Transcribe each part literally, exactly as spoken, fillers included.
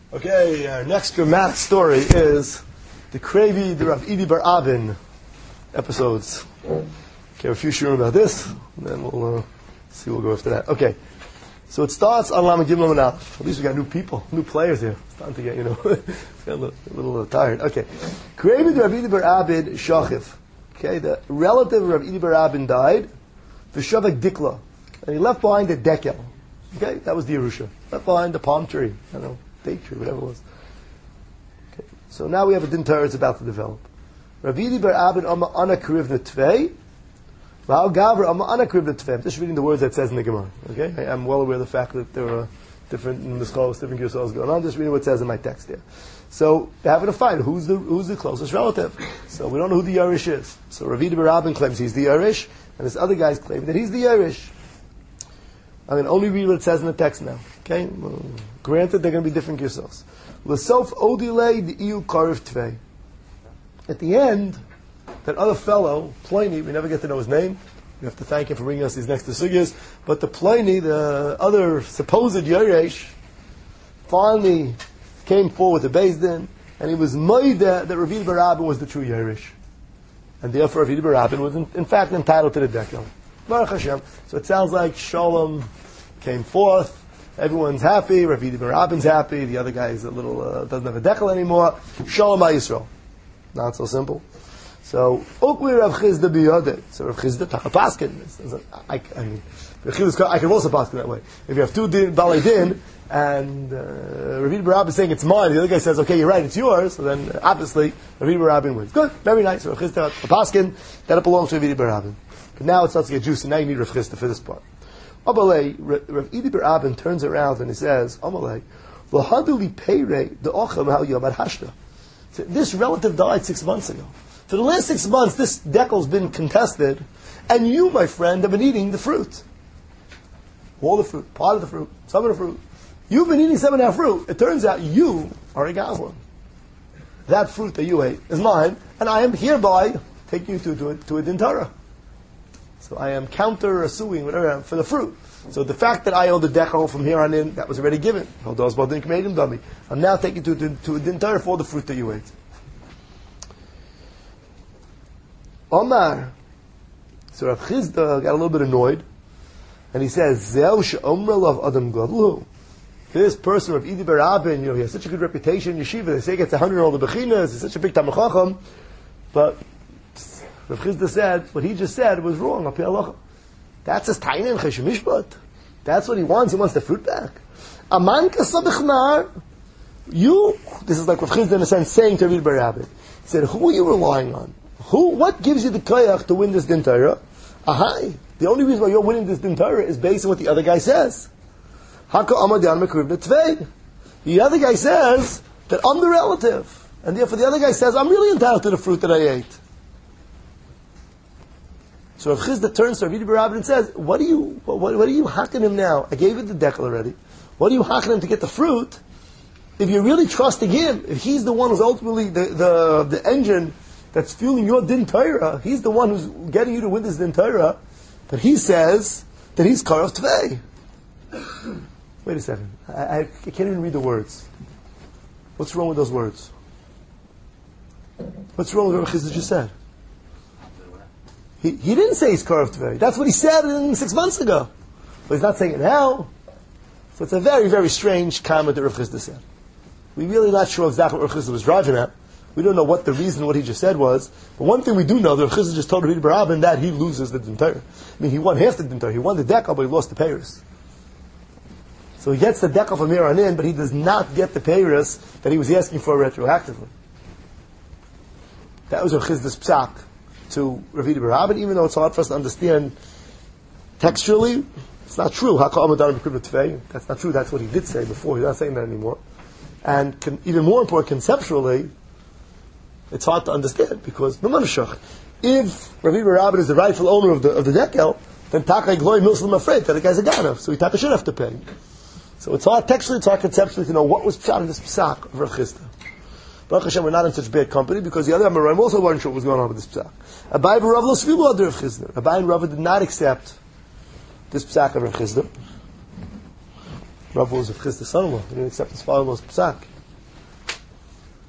Okay, our next dramatic story is the Krevi, the Rav Idi Bar Abin episodes. Okay, a few sure about this, and then we'll uh, see. We'll go after that. Okay, so it starts on Lama Gimel and Aleph. At least we got new people, new players here. It's time to get, you know, it's got a little, a little uh, tired. Okay, Krevi, the Rav Idi Bar Abin Shachiv. Okay, the relative of Rav Idi Bar Abin died. V'shavak Dikla, and he left behind a dekel. Okay, that was the Yerusha. Left behind the palm tree. I don't know. Date tree, whatever it was. Okay. So now we have a din Torah it's about to develop. Rav Idi Bar Abin Amma Ana Krivna Tvei, V'al Gavra Amma Ana Krivna Tvei. I'm just reading the words that it says in the Gemara. Okay, I, I'm well aware of the fact that there are different Mischos, different Girsos going on. Just reading what it says in my text here. So they're having a fight. Who's the who's the closest relative? So we don't know who the Yerush is. So Rav Idi Bar Abin claims he's the Yerush, and this other guy's claiming that he's the Yerush. I'm going to only read what it says in the text now. Okay? Well, granted, they're going to be different Girsos. L'sof odilei di'iu karev tvei. At the end, that other fellow, Pliny, we never get to know his name. We have to thank him for bringing us these next two sugyas. But the Pliny, the other supposed Yeresh, finally came forward to Beis Din, and he was made that Rav Idi Bar Abin was the true Yeresh. And therefore, Rav Idi Bar Abin was in, in fact entitled to the dekel. Baruch Hashem. So it sounds like Shalom came forth. Everyone's happy. Rav Idi Bar Abin's happy. The other guy is a little uh, doesn't have a dekel anymore. Shalom HaYisrael. Not so simple. So Ukli Rav Chizda biyodeh. So Rav Chizda Tachapaskin. I, I mean, I can also paskin that way. If you have two din, balei din, and uh, Rav Idi Bar Abin is saying it's mine, the other guy says, okay, you're right, it's yours. So then uh, obviously Rav Idi Bar Abin wins. Good, very nice. So Rav Chizda Tachapaskin, that it belongs to Rav Idi Bar Abin. But now it starts to get juicy. Now you need Rav Chizda for this part. Amalei, Rav Idi Bar Abin turns around and he says, Amalei, V'haduli peirei de'ochem ha'al yomad hashta. This relative died six months ago. For the last six months, this dekel's been contested, and you, my friend, have been eating the fruit. All the fruit, part of the fruit, some of the fruit. You've been eating some of that fruit. It turns out you are a Goslin. That fruit that you ate is mine, and I am hereby taking you to, to, to a din Torah. So I am counter-suing, whatever, for the fruit. So the fact that I owe the dekel from here on in, that was already given. I'm now taking you to, to, to a din Torah for the fruit that you ate. Omar. So Rav Chizda got a little bit annoyed, and he says, Zeu she'omra lav adam gadlu. This person, Rav Idi Bar Abin, you know, he has such a good reputation in yeshiva. They say he gets a hundred all the bechinas. He's such a big Talmid Chacham, but Rav Chizda said what he just said was wrong. That's his taina in Chesed Mishpat. That's what he wants. He wants the fruit back. Aman kasabichnar. You. This is like Rav Chizda in a sense saying to Rav Idi Bar Abin. He said, "Who are you relying on? Who? What gives you the koyach to win this din Torah? Ahai. The only reason why you're winning this din Torah is based on what the other guy says. Haka amadan mekrivna tvei. The other guy says that I'm the relative, and therefore the other guy says I'm really entitled to the fruit that I ate." So Rav Chizda turns to Rav Idi Bar Abin and says, "What are you? What, what are you hacking him now? I gave you the dekel already. What are you hacking him to get the fruit? If you're really trusting him, if he's the one who's ultimately the the, the engine that's fueling your din Torah, he's the one who's getting you to win this din Torah, but he says that he's karev tvei." Wait a second. I, I, I can't even read the words. What's wrong with those words? What's wrong with what Rav Chizda just said? He, he didn't say he's karev tvei. That's what he said six months ago. But he's not saying it now. So it's a very, very strange comment that Rav Chizda said. We're really not sure exactly what Rav Chizda was driving at. We don't know what the reason, what he just said was. But one thing we do know, that Rav Chizda just told Rav Idi Bar Abin that he loses the din Torah. I mean, he won half the din Torah. He won the dekel, but he lost the peiros. So he gets the dekel from here on in, but he does not get the peiros that he was asking for retroactively. That was Rav Chizda's psak to Rav Idi Bar Abin, even though it's hard for us to understand textually. It's not true. That's not true. That's what he did say before. He's not saying that anymore. And con- even more important, conceptually, it's hard to understand because if Rav Idi Bar Abin is the rightful owner of the of the dekel, then Taka Gloy Muslim afraid that the guy's a ganav, so he Taka should have to pay. So it's hard textually, it's hard conceptually to know what was pshat in this psak of Rav Chizda. Baruch Hashem, we're not in such bad company because the other Amoraim also weren't sure what was going on with this psak. Abai and Rav lo svilu ad Rav Chizda. Abai and Rav did not accept this psak of Rav Chizda. Rav was Rav Chizda's son-in-law. He didn't accept his father-in-law's psak.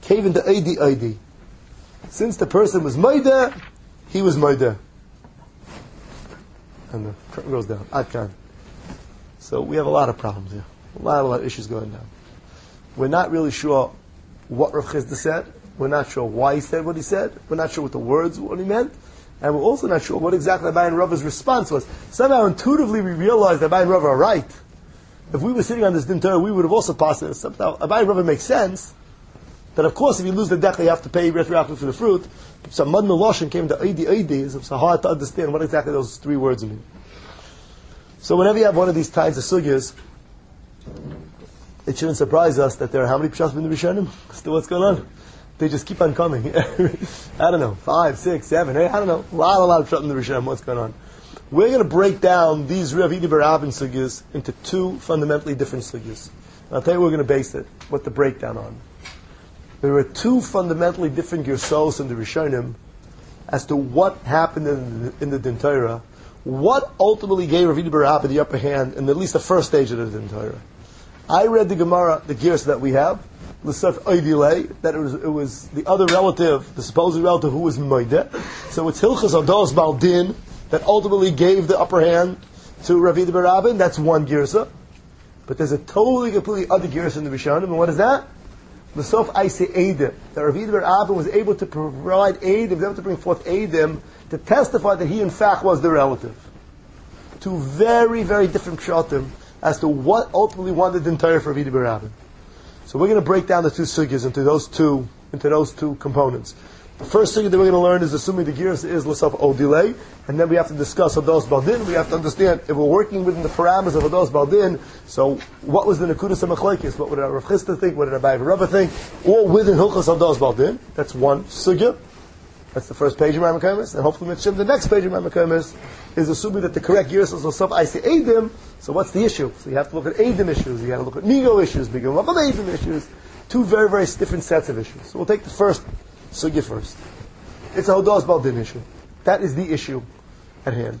cave into Eidi Eidi. Since the person was Moida, he was Moida. And the curtain goes down. Adkan. So we have a lot of problems here. A lot, a lot of issues going down. We're not really sure what Rav Chisda said. We're not sure why he said what he said. We're not sure what the words, what he meant. And we're also not sure what exactly Abai and Rava's response was. Somehow intuitively we realized that Abai and Rava are right. If we were sitting on this Din Torah, we would have also passed it. Somehow Abai and Rava makes sense. That of course if you lose the deck, you have to pay retroactively for the fruit. Some Mad Meloshin came to Eidi Eidi. It's so hard to understand what exactly those three words mean. So whenever you have one of these kinds of sugyas, it shouldn't surprise us that there are how many pshatim in the Rishonim? Still what's going on? They just keep on coming. I don't know, five, six, seven, eight, I don't know. A lot, a lot of pshatim in the Rishonim. What's going on? We're going to break down these Rav Idi Bar Abin sugyas into two fundamentally different sugyas. I'll tell you where we're going to base it, what the breakdown on. There are two fundamentally different Gersos in the Rishonim as to what happened in the, in the Din Torah, what ultimately gave Rav Idi Bar Abin the upper hand in at least the first stage of the Din Torah. I read the Gemara, the Gers that we have, L'Sef Oidilei, that it was, it was the other relative, the supposed relative who was Moideh. So it's Hilchas Ados Baldin that ultimately gave the upper hand to Rav Idi Bar Abin. That's one Gersa. But there's a totally, completely other Gersa in the Rishonim, and what is that? L'Sof Aise Eidim. That Rav Idi Bar Abin was able to provide Eidim, able to bring forth Eidim, to testify that he in fact was the relative. Two very, very different pshatim as to what ultimately wanted the entire for Rav Idi Bar Abin. So we're going to break down the two sugyas into those two into those two components. The first sugya that we're going to learn is assuming the gears is l'saf odilei, and then we have to discuss Hados Baldin. We have to understand if we're working within the parameters of Hados Baldin. So what was the Nekudas HaMachlekes? What would Rav Chisda think? What did Abai Rava think? Or within Hilchas Hados Baldin. That's one sugya. That's the first page of my Mekaymis, and hopefully the next page of my Mekaymis is assuming that the correct gears is l'saf Aisi Eidim. So what's the issue? So you have to look at Eidim issues, you have to look at Migo issues, Migo Mabam Eidim issues, two very, very different sets of issues. So we'll take the first sugya first. It's a Hados Baldin issue. That is the issue at hand.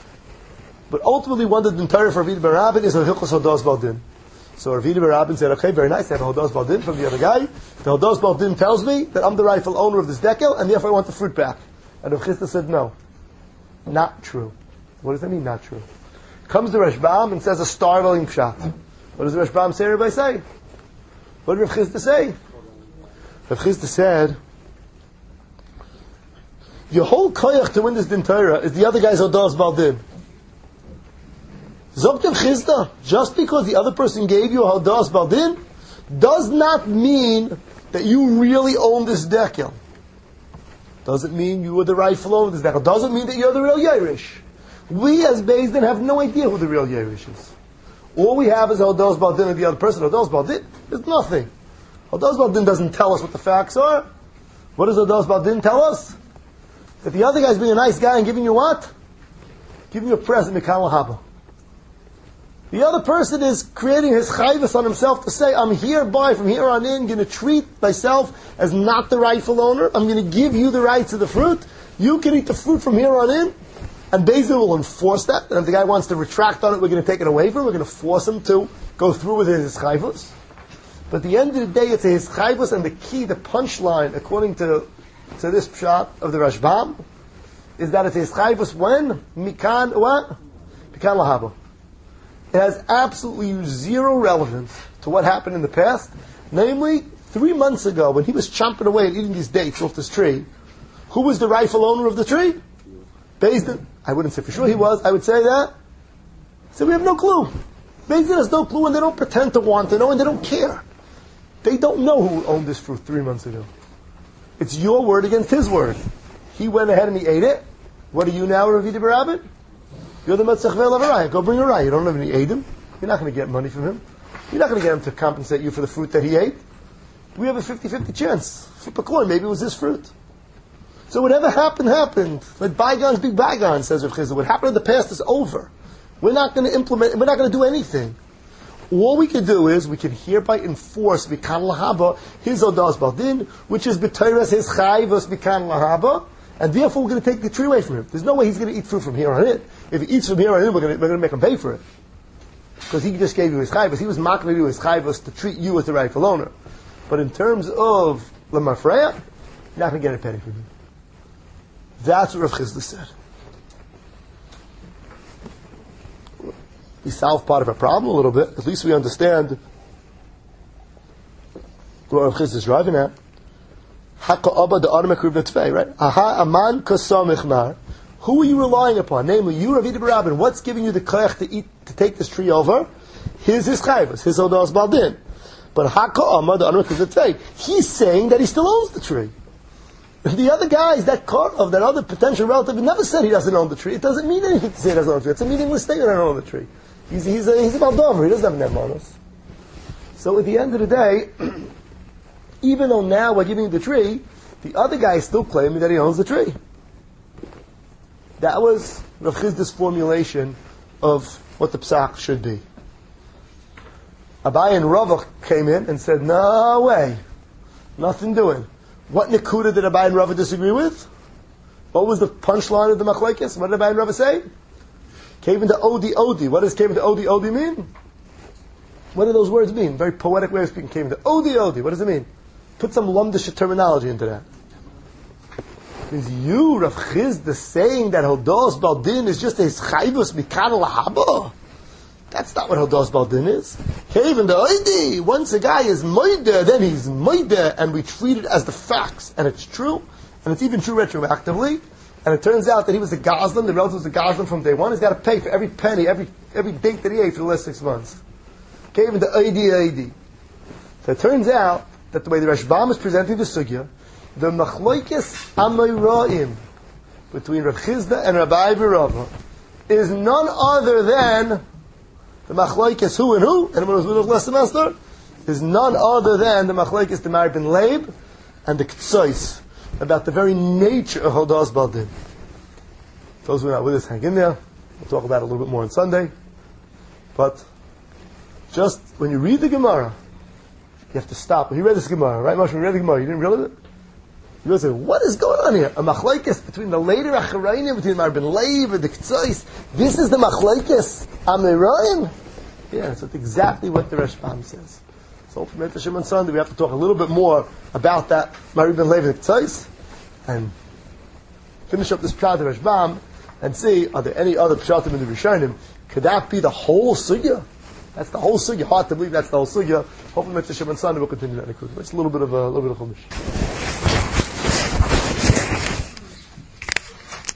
But ultimately, one that the entire for Rav Idi Bar Abin is a Hilchos Hados Baldin. So Rav Idi Bar Abin said, okay, very nice, I have a Hados Baldin from the other guy. The Hados Baldin tells me that I'm the rightful owner of this dekel, and therefore I want the fruit back. And Rav Chisda said, no. Not true. What does that mean, not true? Comes the Rashbam and says a startling pshat. What does the Rashbam say, everybody say? What did Rav Chisda say? Rav Chisda said, your whole koyach to win this Din Torah is the other guy's Hados Baldin. Zogt Rav Chisda, just because the other person gave you a Hados Baldin, does not mean that you really own this dekel. Doesn't mean you are the rightful owner of this dekel. Doesn't mean that you're the real Yerush. We as Beis Din have no idea who the real Yerush is. All we have is Hados Baldin of the other person. Hados Baldin is nothing. Hados Baldin doesn't tell us what the facts are. What does Hados Baldin tell us? That the other guy's being a nice guy and giving you what? Giving you a present, Mikal Haba. The other person is creating his chayvus on himself to say, I'm hereby, from here on in, going to treat myself as not the rightful owner. I'm going to give you the rights of the fruit. You can eat the fruit from here on in. And Beis Din will enforce that. And if the guy wants to retract on it, we're going to take it away from him. We're going to force him to go through with his chayvus. But at the end of the day, it's his chayvus, and the key, the punchline, according to, to this pshat of the Rashbam, is that it's his chayvus when? Mikan, what? Mikan lahaba. It has absolutely zero relevance to what happened in the past. Namely, three months ago, when he was chomping away and eating these dates off this tree, who was the rightful owner of the tree? Beis Din. I wouldn't say for sure he was. I would say that. So we have no clue. Beis Din has no clue, and they don't pretend to want to know, and they don't care. They don't know who owned this fruit three months ago. It's your word against his word. He went ahead and he ate it. What are you now, Rav Idi Bar Abin? You're the Metzach Ve'elav. Go bring a raya. You don't have any Eidim. You're not going to get money from him. You're not going to get him to compensate you for the fruit that he ate. We have a fifty-fifty chance. Flip a coin. Maybe it was his fruit. So whatever happened, happened. Let bygones be bygones, says Rav Chisda. What happened in the past is over. We're not going to implement, we're not going to do anything. All we can do is, we can hereby enforce Mikan Lahaba, his Hados Baldin, which is B'Teiras, his Chayvus Mikan Lahaba, and therefore we're going to take the tree away from him. There's no way he's going to eat fruit from here on in. If he eats from here on in, we're going to, we're going to make him pay for it. Because he just gave you his Chayvus. He was not going to do his Chayvus to treat you as the rightful owner. But in terms of Lemafreya, you're not going to get a penny from me. That's what Rav Chisda said. We solved part of our problem a little bit. At least we understand what Rav Chisda is driving at. Haka the right? Aha aman kasamichmar. Who are you relying upon? Namely, you, Rav Idi Bar Abin. What's giving you the koach to eat, to take this tree over? His his chayvus, his odas baldin. But Haka Amar the Anur Kizatei, he's saying that he still owns the tree. The other guys, that car of that other potential relative, never said he doesn't own the tree. It doesn't mean anything to say he doesn't own the tree. It's a meaningless statement. I don't own the tree. He's he's a, he's a baldover. He doesn't have nemanos. So at the end of the day, even though now we're giving you the tree, the other guy is still claiming that he owns the tree. That was Rav Chisda's formulation of what the psak should be. Abai and Rava came in and said, no way, nothing doing. What Nekuda did Abai and Rava disagree with? What was the punchline of the Machlekes? What did Abai and Rava say? Came into Odi Odi. What does came into Odi Odi mean? What do those words mean? Very poetic way of speaking. Came into Odi Odi. What does it mean? Put some lumdish terminology into that. It means you, Rav Chisda, saying that Hodos Baldin is just a chayvus mikar lahaba. That's not what Hodos Baldin is. Even the Oidi, once a guy is moide, then he's moide, and we treat it as the facts, and it's true, and it's even true retroactively, and it turns out that he was a Goslin, the relative was a Goslin from day one, he's got to pay for every penny, every every date that he ate for the last six months. Even the Oidi Oidi. So it turns out that the way the Rashbam is presenting the Sugya, the Machloikis Amoraim between Rav Chisda and Rabbi Rava is none other than the machlokes who and who, and it was last semester, is none other than the machlokes the Mar ben Leib and the Ktsois about the very nature of Hodas Baldin. Those who are not with us, hang in there. We'll talk about it a little bit more on Sunday. But just when you read the Gemara, you have to stop. When you read this Gemara, right, Moshe? When you read the Gemara, you didn't realize it? You say, what is going on here? A machlokes between the later acharayim, between Mar ben Leib and the Ktsois. This is the machlokes Amirayim? Yeah, that's exactly what the Rashbam says. So from Mitzvah Shimon Sunday, we have to talk a little bit more about that Mar ben Leib and the Ktsois, and finish up this pshat of Rashbam, and see, are there any other pshatim in the Rishonim? Could that be the whole sugya? That's the whole sugya. Hard to believe that's the whole sugya. Hopefully Mitzvah Shimon Sunday will continue that. It's a little bit of a, a little bit of chumash.